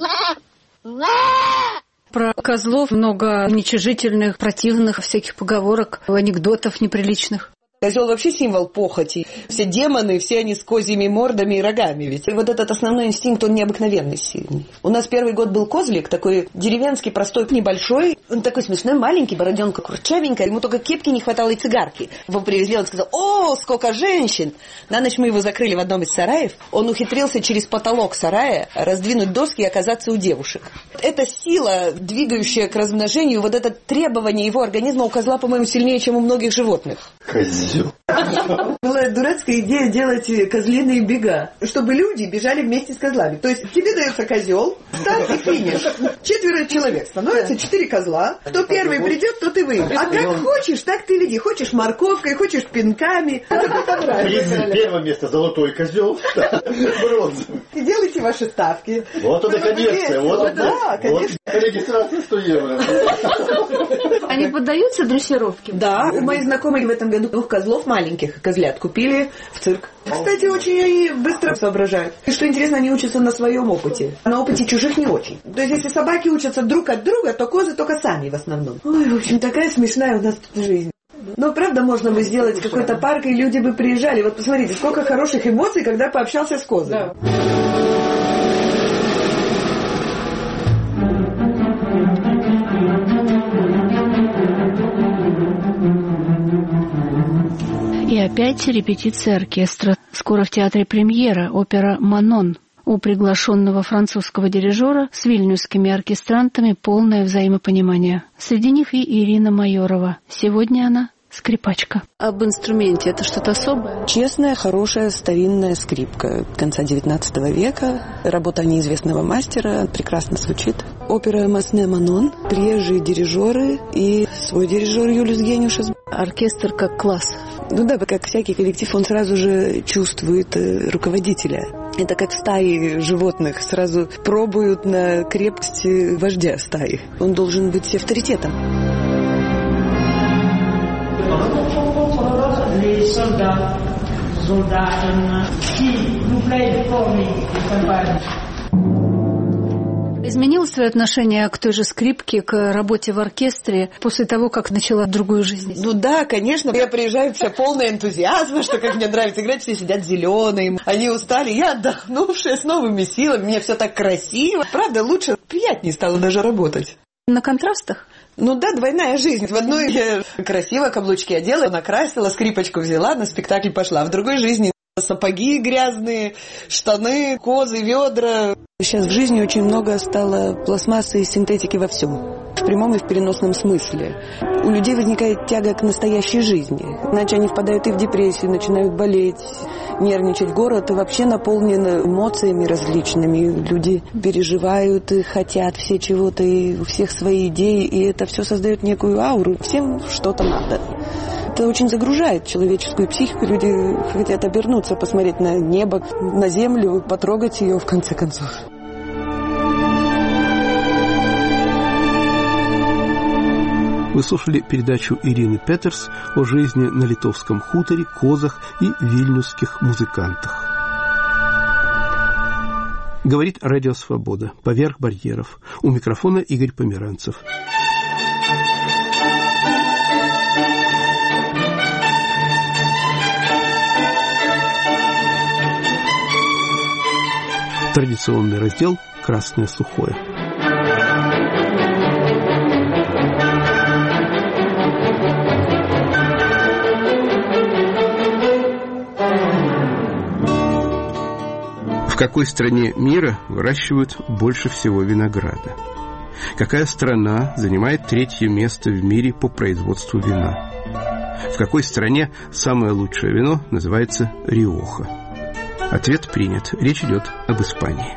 Про козлов много уничижительных, противных всяких поговорок, анекдотов неприличных. Козел вообще символ похоти. Все демоны, все они с козьими мордами и рогами. Ведь и вот этот основной инстинкт, он необыкновенно сильный. У нас первый год был козлик, такой деревенский, простой, небольшой. Он такой смешной, маленький, бороденка курчавенькая. Ему только кепки не хватало и цигарки. Его привезли, он сказал: «О, сколько женщин!» На ночь мы его закрыли в одном из сараев. Он ухитрился через потолок сарая раздвинуть доски и оказаться у девушек. Эта сила, двигающая к размножению, вот это требование его организма у козла, по-моему, сильнее, чем у многих животных. Козел. Была дурацкая идея делать козлиные бега, чтобы люди бежали вместе с козлами. То есть тебе дается козел, старт и финиш. Четверо человек становится, четыре козла. Кто первый придет, тот и выиграет. А как хочешь, так ты веди. Хочешь морковкой, хочешь пинками. Первое место золотой козел, бронзовый. Делайте ваши ставки. Вот это коммерция. Вот да, конечно. Регистрация сто евро. Они поддаются дрессировке? Да, у моих знакомых в этом году двух козлов маленьких, козлят, купили в цирк. Кстати, очень они быстро соображают. И что интересно, они учатся на своем опыте. На опыте чужих не очень. То есть, если собаки учатся друг от друга, то козы только сами в основном. Ой, в общем, такая смешная у нас тут жизнь. Но правда можно бы сделать какой-то парк, и люди бы приезжали. Вот посмотрите, сколько хороших эмоций, когда пообщался с козами. Да. И опять репетиция оркестра. Скоро в театре премьера опера «Манон». У приглашенного французского дирижера с вильнюсскими оркестрантами полное взаимопонимание. Среди них и Ирина Майорова. Сегодня она скрипачка. Об инструменте это что-то особое? Честная, хорошая, старинная скрипка конца девятнадцатого века. Работа неизвестного мастера. Прекрасно звучит. Опера «Масне Манон». Приезжие дирижеры и свой дирижер Юлиус Гениушес. Оркестр как класс. Ну да, как всякий коллектив, он сразу же чувствует руководителя. Это как в стае животных. Сразу пробуют на крепость вождя стаи. Он должен быть авторитетом. Изменилось твое отношение к той же скрипке, к работе в оркестре после того, как начала другую жизнь? Ну да, конечно. Я приезжаю вся полная энтузиазма, что как мне нравится играть, все сидят зеленые, они устали, я отдохнувшая с новыми силами, мне все так красиво. Правда, лучше, приятнее стало даже работать. На контрастах? Ну да, двойная жизнь. В одной я красиво каблучки одела, накрасила, скрипочку взяла, на спектакль пошла. В другой жизни сапоги грязные, штаны, козы, ведра. Сейчас в жизни очень много стало пластмассы и синтетики во всем. в прямом и в переносном смысле. У людей возникает тяга к настоящей жизни. Иначе они впадают и в депрессию, начинают болеть, нервничать. Город вообще наполнен эмоциями различными. Люди переживают и хотят все чего-то, и у всех свои идеи, и это все создает некую ауру. Всем что-то надо. Это очень загружает человеческую психику. Люди хотят обернуться, посмотреть на небо, на землю, потрогать ее в конце концов. Вы слушали передачу Ирины Петерс о жизни на литовском хуторе, козах и вильнюсских музыкантах. Говорит Радио Свобода. Поверх барьеров. У микрофона Игорь Померанцев. Традиционный раздел «Красное сухое». В какой стране мира выращивают больше всего винограда? Какая страна занимает третье место в мире по производству вина? В какой стране самое лучшее вино называется Риоха? Ответ принят. Речь идет об Испании.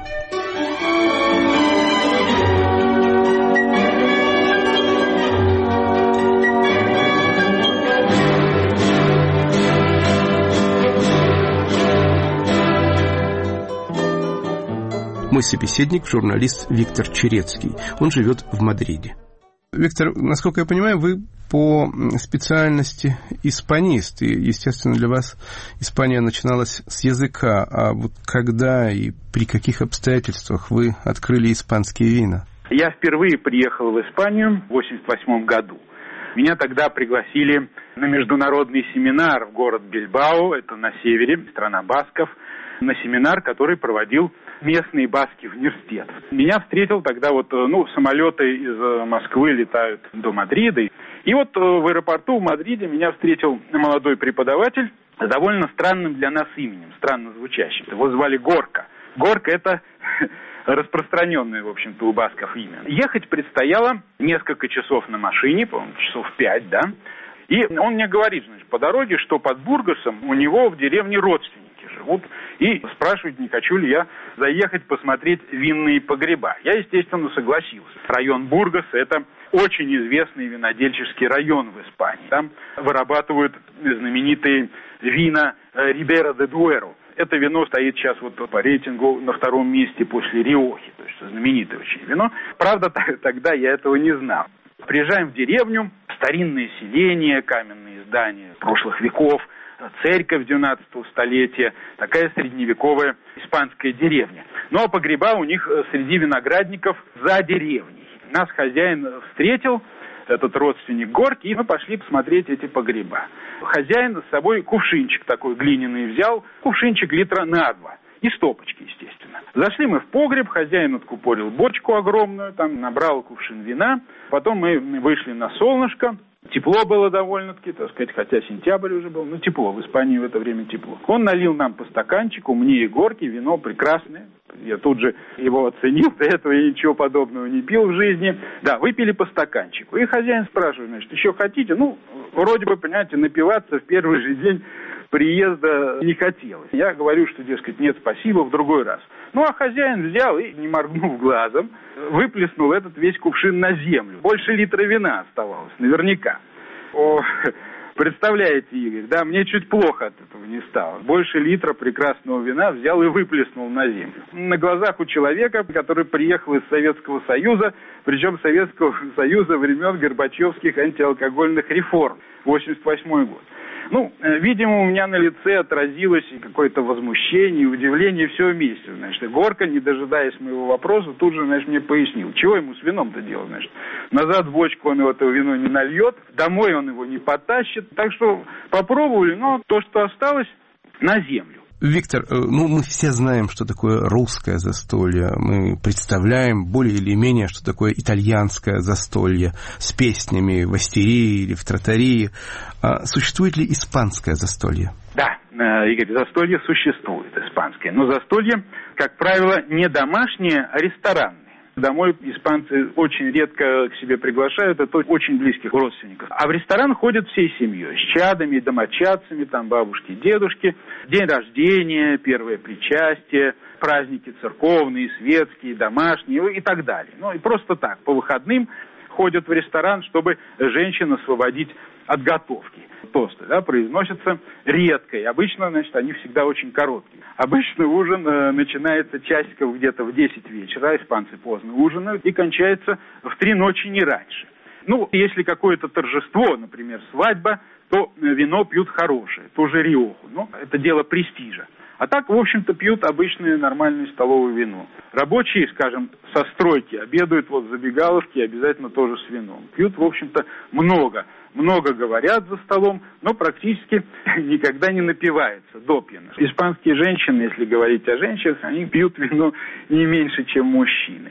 Мой собеседник – журналист Виктор Черецкий. Он живет в Мадриде. Виктор, насколько я понимаю, вы по специальности испанист. И, естественно, для вас Испания начиналась с языка. А вот когда и при каких обстоятельствах вы открыли испанские вина? Я впервые приехал в Испанию в восемьдесят восьмом году. Меня тогда пригласили на международный семинар в город Бильбао, это на севере, страна басков, на семинар, который проводил местный баскский университет. Меня встретил тогда вот, ну, самолеты из Москвы летают до Мадрида. И вот в аэропорту в Мадриде меня встретил молодой преподаватель с довольно странным для нас именем, странно звучащим. Его звали Горка. Горка – это распространенное, в общем-то, у басков имя. Ехать предстояло несколько часов на машине, по-моему, часов пять, да. И он мне говорит, значит, по дороге, что под Бургосом у него в деревне родственники живут. И спрашивает, не хочу ли я заехать посмотреть винные погреба. Я, естественно, согласился. Район Бургос – это очень известный винодельческий район в Испании. Там вырабатывают знаменитые вина Рибера де Дуэро. Это вино стоит сейчас вот по рейтингу на втором месте после Риохи. То есть знаменитое очень вино. Правда, тогда я этого не знал. Приезжаем в деревню, старинное селение, каменные здания прошлых веков, церковь двенадцатого столетия, такая средневековая испанская деревня. Ну а погреба у них среди виноградников за деревней. Нас хозяин встретил, этот родственник Горки, и мы пошли посмотреть эти погреба. Хозяин с собой кувшинчик такой глиняный взял, кувшинчик литра на два. И стопочки, естественно. Зашли мы в погреб, хозяин откупорил бочку огромную, там набрал кувшин вина. Потом мы вышли на солнышко. Тепло было довольно-таки, так сказать, хотя сентябрь уже был, но тепло, в Испании в это время тепло. Он налил нам по стаканчику, мне и Горке, вино прекрасное. Я тут же его оценил, до этого я ничего подобного не пил в жизни. Да, выпили по стаканчику. И хозяин спрашивает, значит, еще хотите? Ну, вроде бы, понимаете, напиваться в первый же день приезда не хотелось. Я говорю, что, дескать, нет, спасибо, в другой раз. Ну, а хозяин взял и, не моргнув глазом, выплеснул этот весь кувшин на землю. Больше литра вина оставалось, наверняка. О, представляете, Игорь, да, мне чуть плохо от этого не стало. Больше литра прекрасного вина взял и выплеснул на землю. На глазах у человека, который приехал из Советского Союза, причем Советского Союза времен Горбачевских антиалкогольных реформ, восемьдесят восьмой год. Ну, видимо, у меня на лице отразилось какое-то возмущение и удивление, все вместе. Значит, Горка, не дожидаясь моего вопроса, тут же, значит, мне пояснил, чего ему с вином-то делать, значит. Назад в бочку он этого вино не нальет, домой он его не потащит. Так что попробовали, но то, что осталось, на землю. Виктор, ну, мы все знаем, что такое русское застолье. Мы представляем более или менее, что такое итальянское застолье с песнями в астерии или в траттории. А существует ли испанское застолье? Да, Игорь, застолье существует, испанское. Но застолье, как правило, не домашнее, а ресторанное. Домой испанцы очень редко к себе приглашают, это очень близких родственников. А в ресторан ходят всей семьей, с чадами, домочадцами, там бабушки, дедушки. День рождения, первое причастие, праздники церковные, светские, домашние и так далее. Ну и просто так, по выходным ходят в ресторан, чтобы женщин освободить от готовки. Тосты, да, произносятся редко, и обычно, значит, они всегда очень короткие. Обычно ужин э, начинается часиков где-то в десять вечера, испанцы поздно ужинают, и кончается в три ночи, не раньше. Ну, если какое-то торжество, например, свадьба, то вино пьют хорошее, тоже риоху. Ну, это дело престижа. А так, в общем-то, пьют обычное нормальное столовое вино. Рабочие, скажем, со стройки обедают вот в забегаловке, обязательно тоже с вином. Пьют, в общем-то, много. Много говорят за столом, но практически никогда не напиваются допьяно. Испанские женщины, если говорить о женщинах, они пьют вино не меньше, чем мужчины.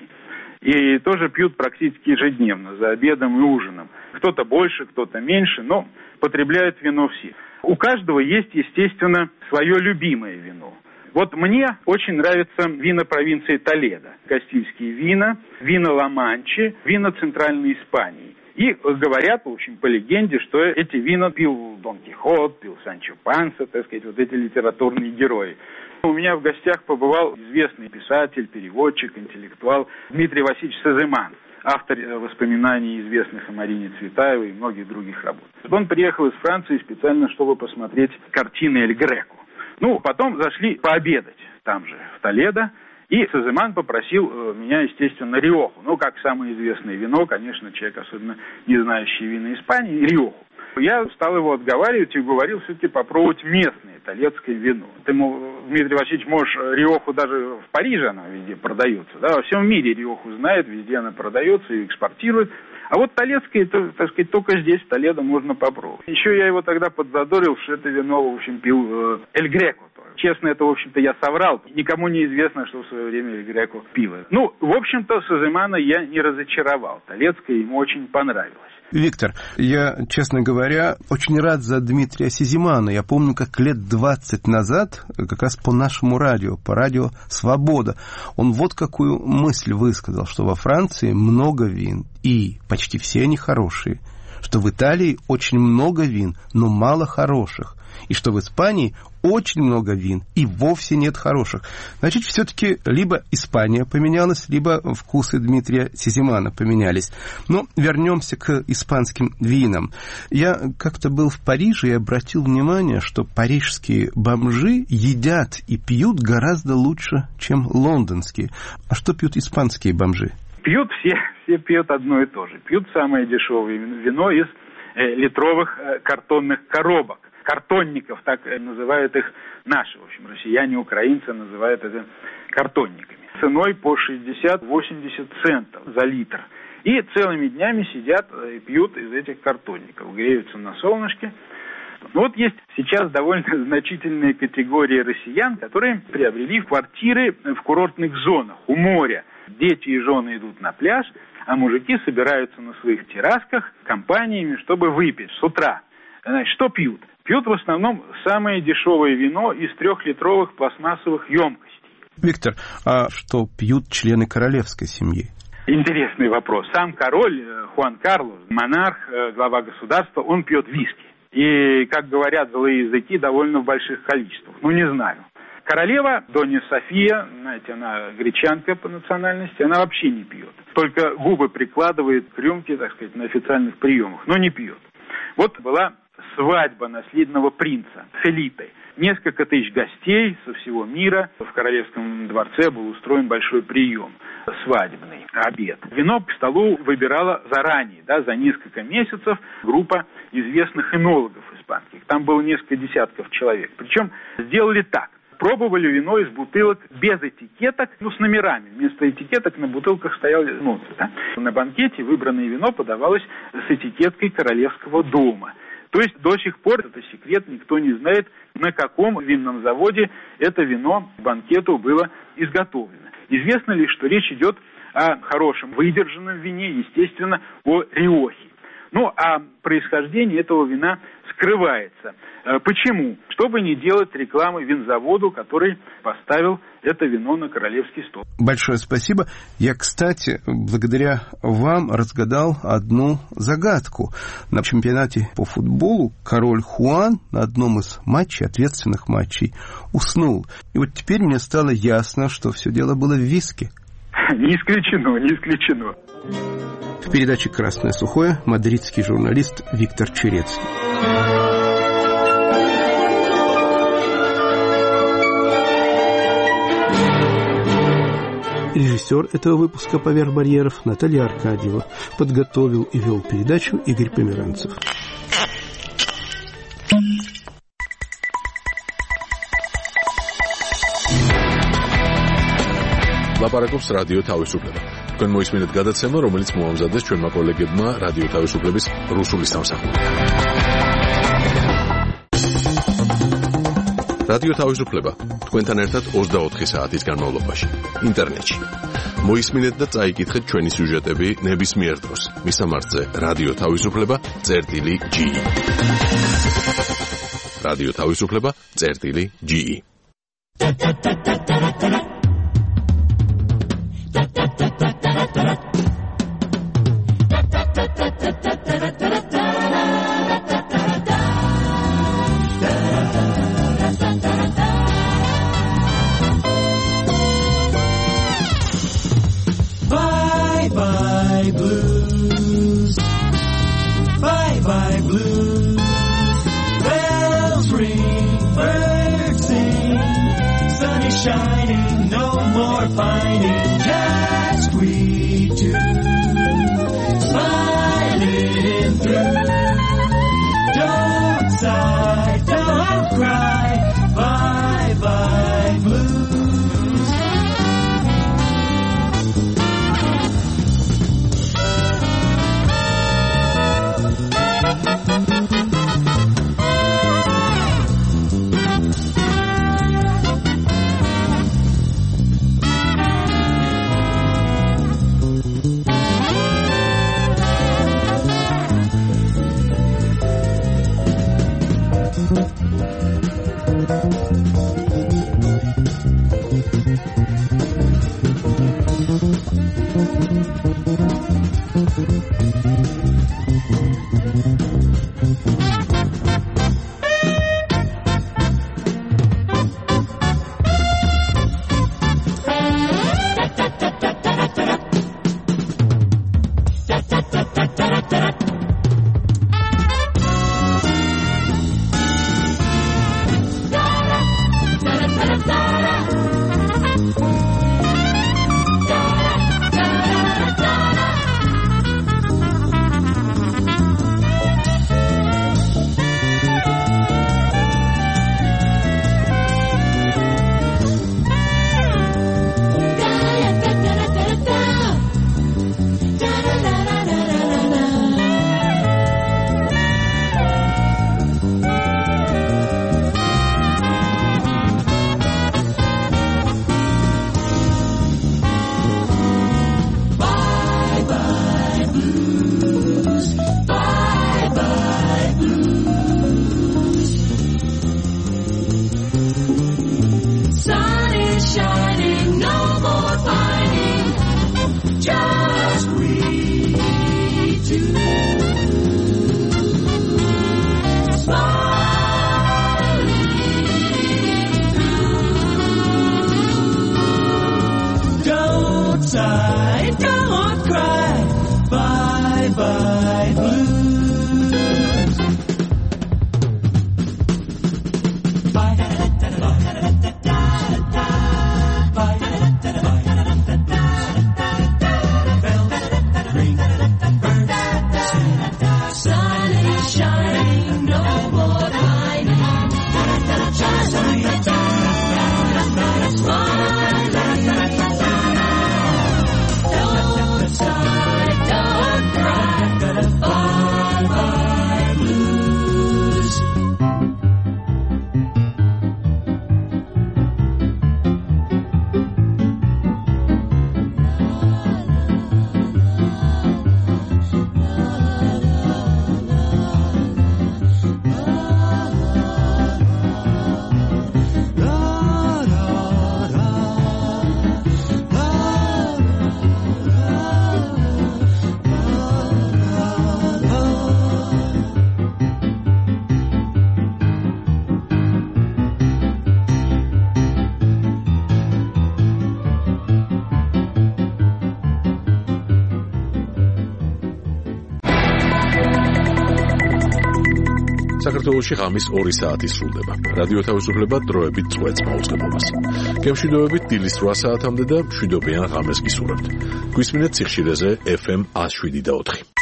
И тоже пьют практически ежедневно, за обедом и ужином. Кто-то больше, кто-то меньше, но потребляют вино все. У каждого есть, естественно, свое любимое вино. Вот мне очень нравятся вина провинции Толедо. Кастильские вина, вина Ла-Манчи, вина Центральной Испании. И говорят, в общем, по легенде, что эти вина пил Дон Кихот, пил Санчо Панса, так сказать, вот эти литературные герои. У меня в гостях побывал известный писатель, переводчик, интеллектуал Дмитрий Васильевич Соземан, автор воспоминаний известных о Марине Цветаевой и многих других работ. Он приехал из Франции специально, чтобы посмотреть картины Эль Греко. Ну, потом зашли пообедать там же, в Толедо. И Соземан попросил меня, естественно, риоху. Ну, как самое известное вино, конечно, человек, особенно не знающий вина Испании, риоху. Я стал его отговаривать и говорил все-таки попробовать местное толедское вино. Ты, Дмитрий Васильевич, можешь риоху даже в Париже, она везде продается. Да? Во всем мире риоху знает, везде она продается и экспортирует. А вот толедское, это, так сказать, только здесь, в Толедо, можно попробовать. Еще я его тогда подзадорил, что это вино, в общем, пил Эль Греко. Честно, это, в общем-то, я соврал. Никому не известно, что в свое время Эль Греко пиво. Ну, в общем-то, Соземана я не разочаровал. Толедское ему очень понравилось. Виктор, я, честно говоря, очень рад за Дмитрия Соземана. Я помню, как лет двадцать назад, как раз по нашему радио, по радио «Свобода», он вот какую мысль высказал, что во Франции много вин, и почти все они хорошие, что в Италии очень много вин, но мало хороших, и что в Испании очень много вин, и вовсе нет хороших. Значит, все-таки либо Испания поменялась, либо вкусы Дмитрия Соземана поменялись. Но вернемся к испанским винам. Я как-то был в Париже и обратил внимание, что парижские бомжи едят и пьют гораздо лучше, чем лондонские. А что пьют испанские бомжи? Пьют все, все пьют одно и то же. Пьют самое дешевое вино из э, литровых э, картонных коробок. Картонников, так называют их наши, в общем, россияне, украинцы называют это картонниками. Ценой по шестьдесят-восемьдесят центов за литр. И целыми днями сидят и пьют из этих картонников, греются на солнышке. Ну, вот есть сейчас довольно значительная категория россиян, которые приобрели квартиры в курортных зонах, у моря. Дети и жены идут на пляж, а мужики собираются на своих террасках компаниями, чтобы выпить с утра. Значит, что пьют? Пьют в основном самое дешевое вино из трехлитровых пластмассовых емкостей. Виктор, а что пьют члены королевской семьи? Интересный вопрос. Сам король Хуан Карлос, монарх, глава государства, он пьет виски. И, как говорят злые языки, довольно в больших количествах. Ну, не знаю. Королева Донья София, знаете, она гречанка по национальности, она вообще не пьет. Только губы прикладывает к рюмке, так сказать, на официальных приемах, но не пьет. Вот была свадьба наследного принца Фелипе. Несколько тысяч гостей со всего мира. В королевском дворце был устроен большой прием, свадебный обед. Вино к столу выбирала заранее, да, за несколько месяцев группа известных энологов испанских. Там было несколько десятков человек. Причем сделали так. Пробовали вино из бутылок без этикеток, ну, с номерами. Вместо этикеток на бутылках стояли ноты. Да? На банкете выбранное вино подавалось с этикеткой королевского дома. То есть до сих пор, это секрет, никто не знает, на каком винном заводе это вино к банкету было изготовлено. Известно лишь, что речь идет о хорошем выдержанном вине, естественно, о риохе. Ну, а происхождение этого вина скрывается. Почему? Чтобы не делать рекламы винзаводу, который поставил это вино на королевский стол. Большое спасибо. Я, кстати, благодаря вам разгадал одну загадку. На чемпионате по футболу король Хуан на одном из матчей, ответственных матчей, уснул. И вот теперь мне стало ясно, что все дело было в виске. Не исключено, не исключено. В передаче «Красное сухое» мадридский журналист Виктор Черецкий. Режиссер этого выпуска «Поверх барьеров» Наталья Аркадьева. Подготовил и вел передачу Игорь Померанцев. ლაპარაკობს რადიო თავისუფლება. თქვენ მოისმინეთ გადაცემა, რომელიც მოამზადეს ჩვენმა კოლეგებმა რადიო თავისუფლების რუსული სამსახური. რადიო თავისუფლება თქვენთან ერთად ოცდაოთხი საათის განმავლობაში ინტერნეტში. მოისმინეთ და წაიკითხეთ ჩვენი სიუჟეტები ნებისმიერ დროს. მისამართზე რადიო თავისუფლება წერტილი ჯი ი. რადიო თავისუფლება წერტილი ჯი ი. Bye bye blues, bye bye blues. Bells ring, birds sing, sun is shining, no more fighting, just we two, smiling through. Don't sigh, don't cry, bye bye blues. Don't cry, bye bye blues. საქართველოში ღამის ორი საათი სრულდება. რადიო თავისუფლება დროებით წვეთს მაუწყებლობას. გემშვიდობებით დილის რვა საათამდე და მშვიდობიან ღამეს გისურვებთ. გვისმინეთ სიხშირეზე ეფ ემ ათს შვიდი და ოთხი.